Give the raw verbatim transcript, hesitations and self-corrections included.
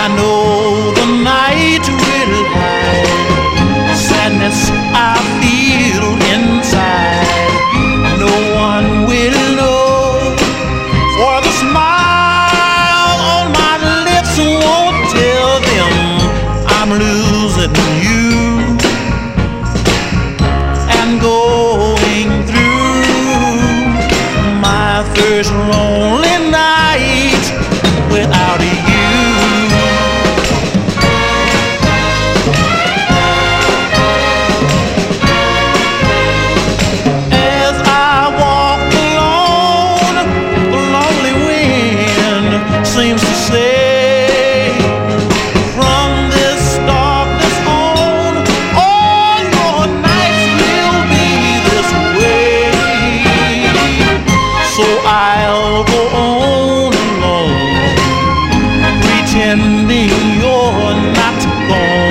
I know the night will hide sadness I feel inside. No one will know, for the smile on my lips won't tell them I'm losing you and going through my first lonely night without you. As I walk alone, the lonely wind seems to say, from this darkness on, all your nights will be this way. So I'll go on alone, pretending you're not gone.